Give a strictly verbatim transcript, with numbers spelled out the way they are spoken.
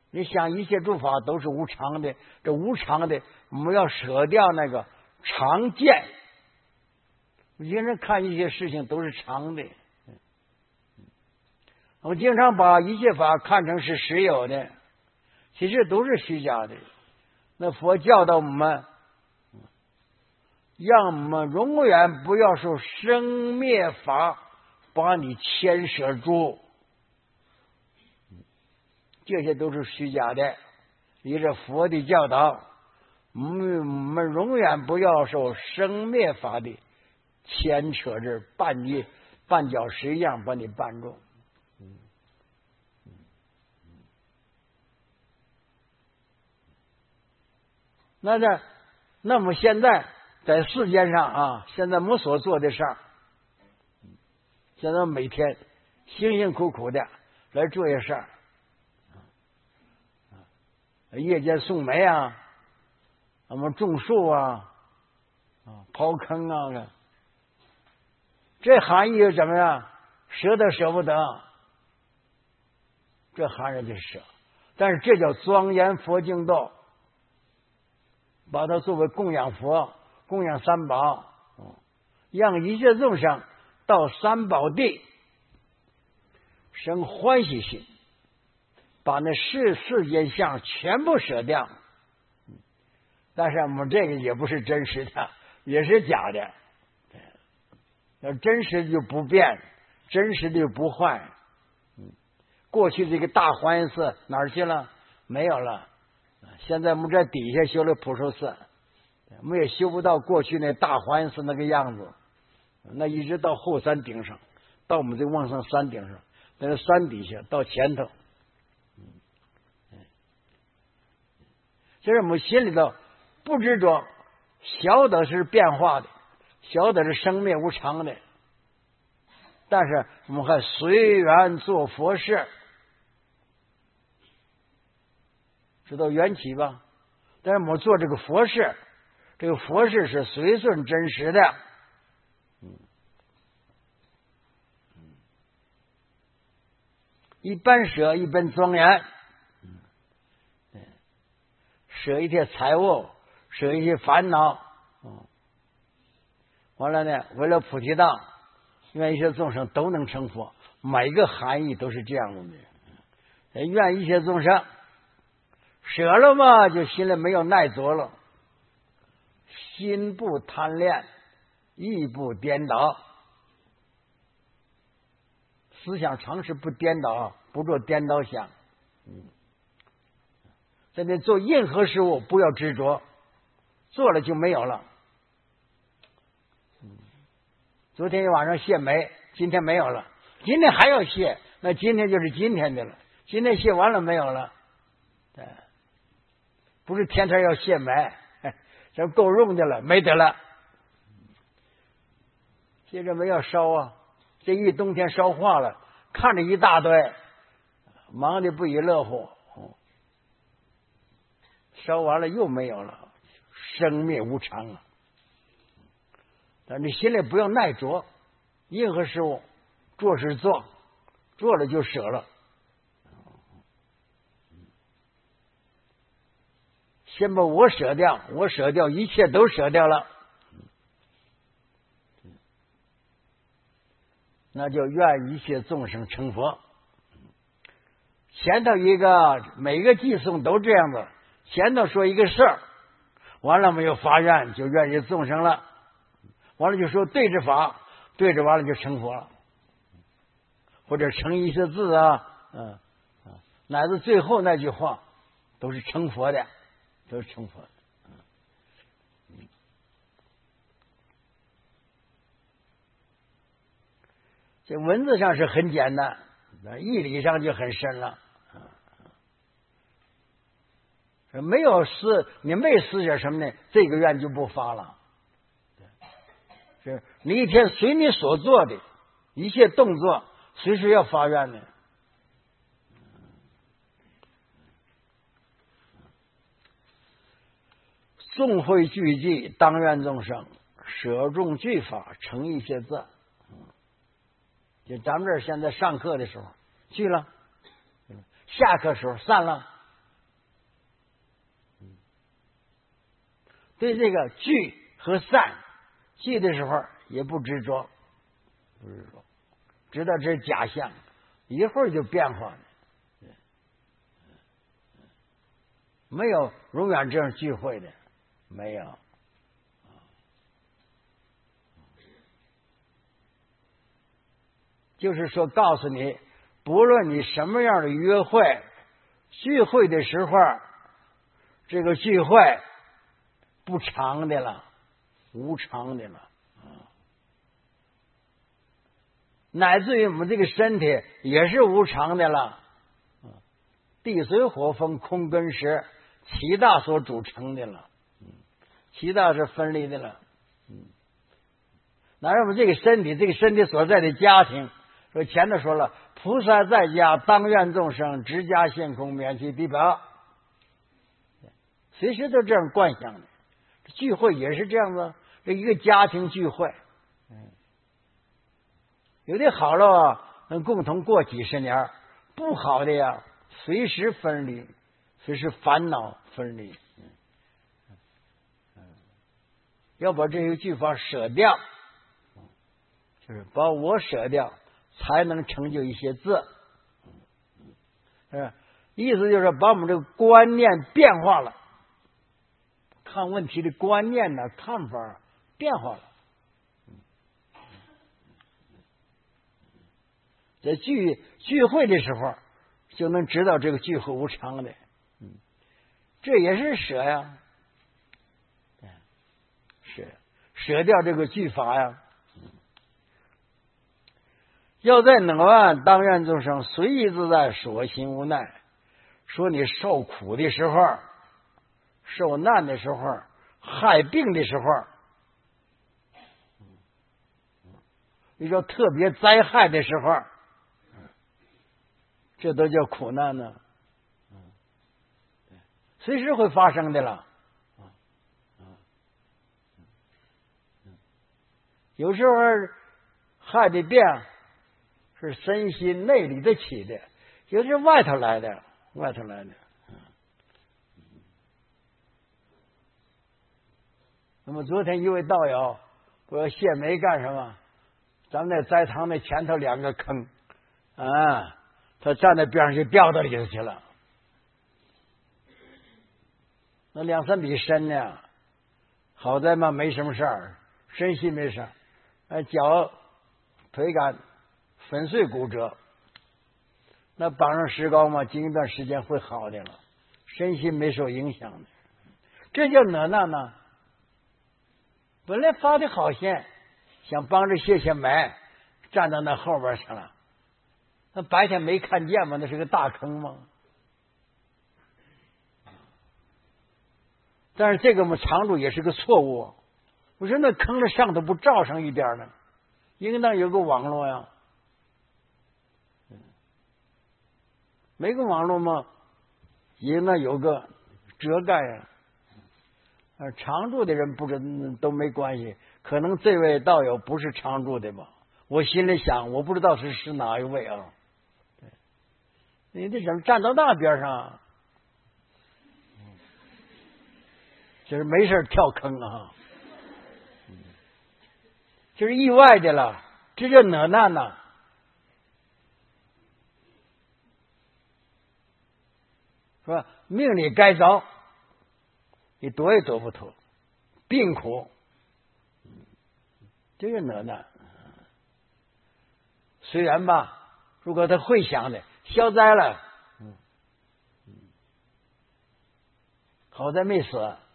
你想一切诸法都是无常的，这无常的我们要舍掉那个常见。我经常看一些事情都是常的，我经常把一切法看成是实有的，其实都是虚假的。那佛教导我们，让我们永远不要受生灭法把你牵涉住，这些都是虚假的。依着佛的教导，我们我们永远不要受生灭法的牵扯着，绊你绊脚石一样把你绊住。那这，那么现在在世间上啊，现在我们所做的事儿，现在每天辛辛苦苦的来做些事儿，夜间送煤啊，我们种树啊，啊，刨坑啊，这含义是怎么样？舍得舍不得，这含义就是舍，但是这叫庄严佛净土。把它作为供养佛、供养三宝，让一切众生到三宝地生欢喜心，把那世世间相全部舍掉。但是我们这个也不是真实的，也是假的。要真实的就不变，真实的就不坏。过去这个大华严寺哪儿去了？没有了。现在我们在底下修了普寿寺，我们也修不到过去那大华严寺那个样子，那一直到后山顶上，到我们这望上山顶上，在那山底下到前头。其实我们心里头不执着，晓得是变化的，晓得是生灭无常的，但是我们还随缘做佛事。知道缘起吧？但是我们做这个佛事，这个佛事是随顺真实的。嗯，一般舍，一般庄严。嗯，舍一些财物，舍一些烦恼。嗯，完了呢，为了菩提道，愿一切众生都能成佛。每个含义都是这样的。愿一切众生。舍了嘛，就心里没有耐着了，心不贪恋，意不颠倒，思想常识不颠倒，不做颠倒想。嗯，在那做任何事物不要执着，做了就没有了。嗯，昨天一晚上卸煤，今天没有了，今天还要卸，那今天就是今天的了，今天卸完了没有了。对。不是天天要卸煤，这够用的了，没得了。接着煤要烧啊，这一冬天烧化了，看着一大堆，忙得不亦乐乎。烧完了又没有了，生灭无常啊！但你心里不要耐着，任何事物做是做，做了就舍了。先把我舍掉，我舍掉，一切都舍掉了，那就愿一切众生成佛。前头一个每个寄送都这样子，前头说一个事儿，完了没有发愿就愿意众生了，完了就说对着法，对着完了就成佛了，或者成一些字啊，嗯，乃至最后那句话都是成佛的。都是成佛的。嗯，这文字上是很简单，义理上就很深了。没有思，你没思点什么呢？这个愿就不发了。是你一天随你所做的一切动作，随时要发愿的。众会聚集，当愿众生舍众具法，成一切字。就咱们这儿现在上课的时候去了，下课时候散了， 对这个聚和散，聚的时候也不执着，不执着，知道这是假象，一会儿就变化了。没有永远这样聚会的，没有。就是说，告诉你，不论你什么样的约会、聚会的时候，这个聚会不长的了，无常的了，乃至于我们这个身体也是无常的了。地水火风空根石，七大所组成的了，七大是分离的了。那我们这个身体，这个身体所在的家庭，说前头说了，菩萨在家当愿众生，直家现空，免其地表，随时都这样观想的。聚会也是这样子，这一个家庭聚会，有的好了能共同过几十年，不好的呀，随时分离，随时烦恼分离。要把这些句法舍掉，就是把我舍掉，才能成就一些字。是意思就是把我们这个观念变化了，看问题的观念呢、看法变化了。在聚聚会的时候，就能知道这个聚会无常的，嗯，这也是舍呀，舍舍掉这个聚法呀。要在能安当愿众生，随意自在，所行无奈。说你受苦的时候，受难的时候，害病的时候，一个特别灾害的时候，这都叫苦难呢，随时会发生的了。有时候害的病是身心内里的起的，有的是外头来的，外头来的。那么昨天一位道友，我要谢煤干什么？咱们那斋堂那前头两个坑啊，他站在边上就掉到里头去了，那两三米深呢。好在嘛没什么事儿，身心没事儿，呃，脚腿杆粉碎骨折，那绑上石膏嘛，经一段时间会好的了，身心没受影响的。这叫哪难呢？本来发的好心，想帮着谢谢煤，站到那后边去了。那白天没看见吗？那是个大坑吗？但是这个嘛，常住也是个错误。我说那坑的上头不罩上一点呢？应当有个网络呀。没个网络嘛，应当有个遮盖呀。呃，常住的人不知都没关系，可能这位道友不是常住的吧？我心里想，我不知道是是哪一位啊？对，你这怎么站到那边上？就是没事跳坑啊，就是意外的了，这叫哪难呐？是吧？命里该遭，你躲也躲不脱，病苦，这个哪难？虽然吧，如果他会想的，消灾了，好在没死。